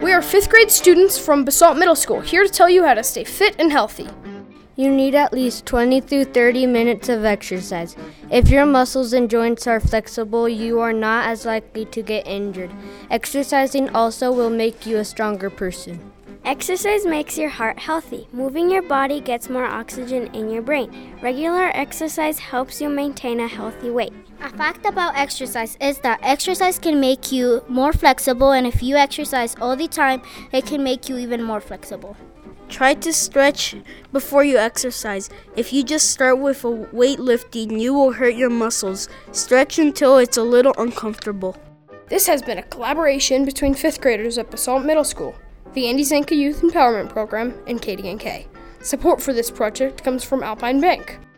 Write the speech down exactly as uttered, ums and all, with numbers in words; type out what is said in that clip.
We are fifth grade students from Basalt Middle School, here to tell you how to stay fit and healthy. You need at least twenty through thirty minutes of exercise. If your muscles and joints are flexible, you are not as likely to get injured. Exercising also will make you a stronger person. Exercise makes your heart healthy. Moving your body gets more oxygen in your brain. Regular exercise helps you maintain a healthy weight. A fact about exercise is that exercise can make you more flexible, and if you exercise all the time, it can make you even more flexible. Try to stretch before you exercise. If you just start with a weightlifting, you will hurt your muscles. Stretch until it's a little uncomfortable. This has been a collaboration between fifth graders at Basalt Middle School, the Andy Zanka Youth Empowerment Program, and K D N K. Support for this project comes from Alpine Bank.